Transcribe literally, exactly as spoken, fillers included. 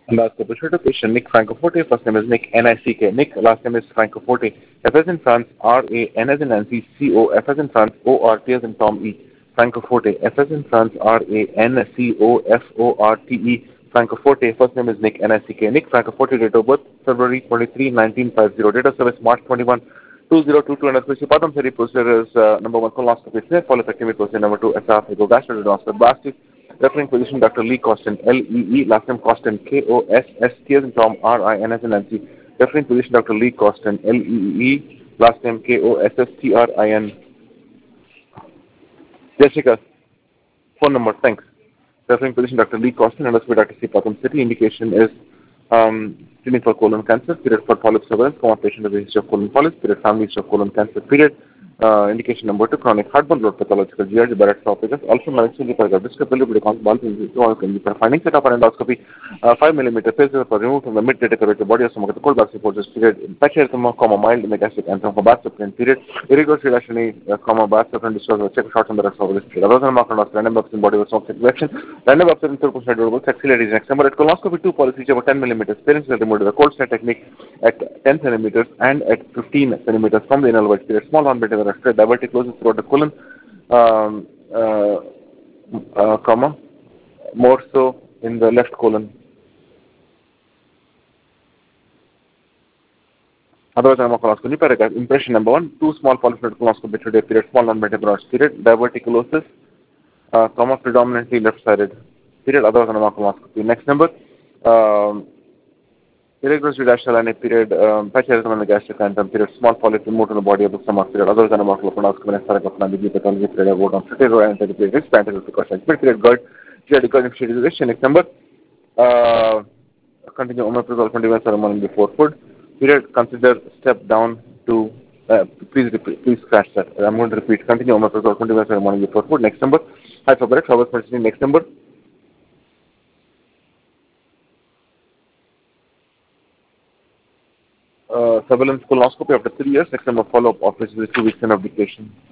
Endoscopy. Should patient Nick Francoforte. First name is Nick, N I C K. Nick, last name is Francoforte. F as in France, R A N as in Nancy, C O. F as in France, O R T as in Tom E. Francoforte. F as in France, R A N C O F O R T E. Francoforte. First name is Nick, N I C K. Nick Francoforte. Date of birth February twenty-third, nineteen fifty. Date of service March twenty-first, two thousand twenty-two. And the Patham Seri procedure is uh, number one colonoscopy. Polypectomy procedure number two esophageal gastroenteroscopy. Referring physician Doctor Lee Costin, L E E, last name Costin, K O S S T as in Tom, R I N as in Nancy. Referring physician Doctor Lee Costin, L E E, last name K O S S T R I N. Jessica, phone number, thanks. Referring physician Doctor Lee Costin, endoscopy Doctor C. Patham City. Indication is um, screening for colon cancer, period for polyp surveillance, coma patient with a history of colon polyps, period family history of colon cancer, period. Uh, indication number two, chronic heartburn, blood pathological G I G, Barrett's esophagus, also managing for discability, for finding set up an endoscopy, uh, five millimeter phases for removed from the mid decorated body of stomach, the cold back reports period, pachyerthema, comma, mild megastric anthem for back period, irregular relation, uh, comma, back and discharge, check shots on the esophagus period. Other than marker, random ups in body with some circulation, random ups in third position, durable, axillary next number at coloscopy two policy over ten millimeters, parents will remove the cold snare technique at ten centimeters and at fifteen centimeters from the inner wide period, small horn beta straight diverticulosis throughout the colon, um, uh, uh, comma, more so in the left colon. Otherwise, I'm a coloscopy paragraph. Impression number one, two small polyps coloscopy today period, small non-beta period, diverticulosis, uh, comma, predominantly left-sided period. Otherwise, I'm a coloscopy. Next number, um, irregular judicial period, um, pachyerthema and the gastric anthem period, small polyp removed from the body of the stomach period, other than a mortal laparoscopy and aesthetic of the pathology period, I wrote on criteria and the period, expanded with precautions. Period, GERD, G I D, GERD, infection. Next number, uh, continue omeprazole twenty-one ceremony before food. Period, consider step down to, uh, please repeat, please scratch that. I'm going to repeat, continue omeprazole twenty-one ceremony before food. Next number, hyperbaric, showers medicine. Next number, Uh, surveillance colonoscopy after three years. Next time, a follow-up office with two weeks in application.